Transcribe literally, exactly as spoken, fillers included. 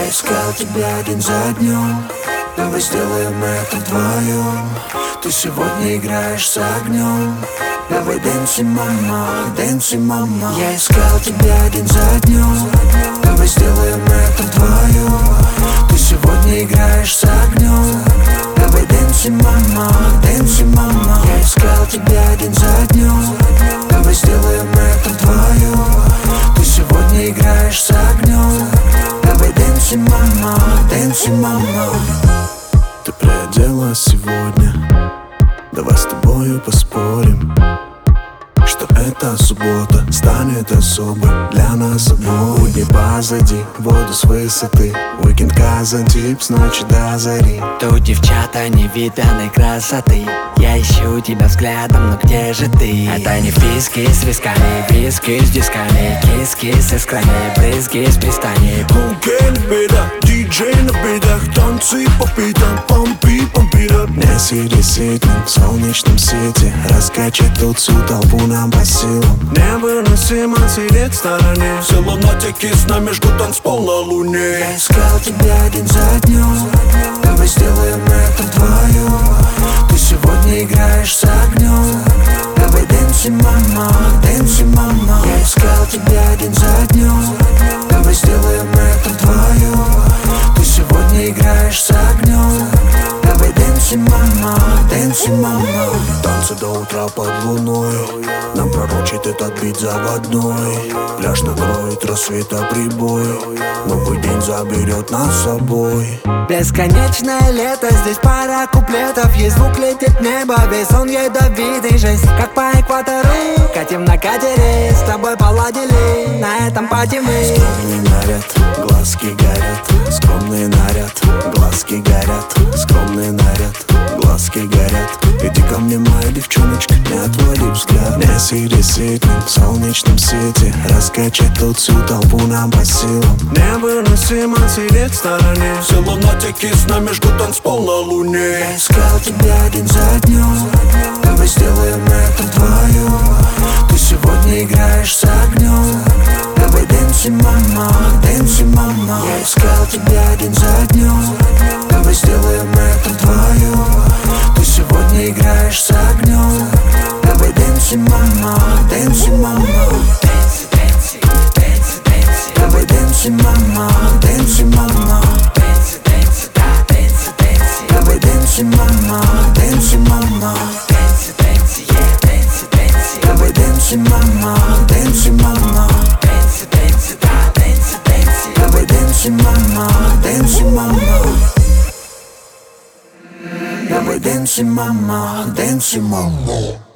Я искал тебя день за днем, давай сделаем это вдвоем. Ты сегодня играешь с огнем, давай дэнси, мама, дэнси, мама. Я искал тебя день за днем, давай сделаем это вдвоем. Ты сегодня играешь с огнем, давай дэнси, мама, дэнси, мама. Я искал тебя день за днем, давай сделаем это вдвоем. Ты сегодня играешь с огнем, давай дэнси, мама, дэнси, мама. Ты приоделась сегодня, давай с тобою поспорим, что эта суббота станет особой для нас обоих. Будни позади, воду с высоты, уикенд Казантип с ночи до зари. Тут девчата невиданной красоты, я ищу тебя взглядом, но где же ты? Это не виски с висками, виски с дисками, киски с искрами, брызги с пристаней. Хукей на бедах, диджей на бедах, танцы по питам, помпи, помпират. Не сиди ситным в солнечном свете, раскачать тут всю толпу нам по силам. Невыносимо сидеть в стороне, все лунатики с нами жгут танцпол на луне. Я искал тебя день за днем, давай сделаем это вдвоем. Ты сегодня играешь с огнем, давай дэнси, мама, дэнси, мама. Я искал тебя день за днем, давай сделаем это вдвоем. Ты сегодня играешь с огнем, давай дэнси, мама, дэнси, мама. Танцы до утра под луной, нам пророчит этот бит заводной. Пляж накроет рассвета прибой, новый день заберет нас с собой. Бесконечное лето, здесь пара куплетов, есть звук, летит в небо, весь он ядовитый, жесть, как по экватору. Катим на катере, с тобой поладили, на этом пати мы. Скромный наряд, глазки горят, скромный наряд, глазки горят, скромный наряд, глазки горят. Иди ко мне, моя девчоночка, не отводи взгляд. Не сиди ситным в солнечном свете, раскачать тут всю толпу нам по силам. Невыносимо сидеть в стороне, все лунатики с нами жгут танцпол на луне. Я искал тебя день за днем, давай сделаем это вдвоем. Ты сегодня играешь с огнем, давай дэнси, мама, дэнси, мама. Я искал тебя день за днем, давай сделаем это вдвоем. Ты сегодня играешь с огнем, давай дэнси, мама, дэнси, мама. Дэнси, дэнси, дэнси, дэнси. Давай дэнси, мама, дэнси, мама. Дэнси, дэнси, да, дэнси, дэнси. Давай дэнси, мама, дэнси, мама. Дэнси, дэнси, yeah, дэнси, дэнси. Давай дэнси, мама, дэнси, мама. Дэнси, дэнси, да, дэнси, дэнси. Давай дэнси, мама, дэнси, мама. Давай дэнси, мама, дэнси, мама.